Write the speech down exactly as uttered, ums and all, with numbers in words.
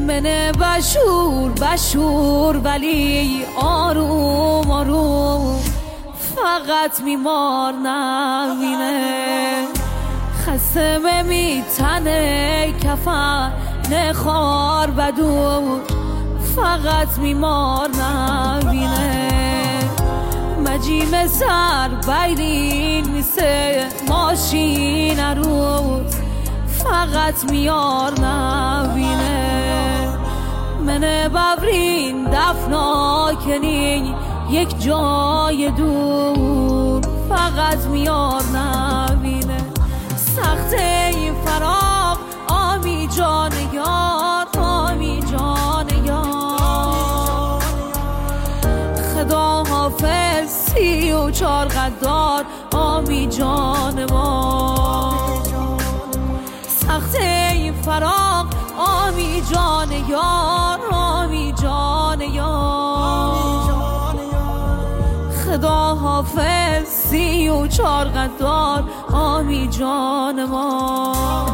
منه بشور بشور ولی آروم آروم، فقط میمار نبینه، خسمه میتنه کفن نخار بدون، فقط میمار نبینه، مجیم سر بیرین میسه ماشین روز، فقط میار نبینه، منه ببرین دفنا کنین یک جای دور، فقط میار نبینه، سخت این فراق آمی جان یار، آمی جان یار، خدا حافظ سی و چار قدار آمی جان ما، سخت این فراق آمی جان یار، آمی جان یار، خدا حافظ سی و چار قدار آمی جان ما.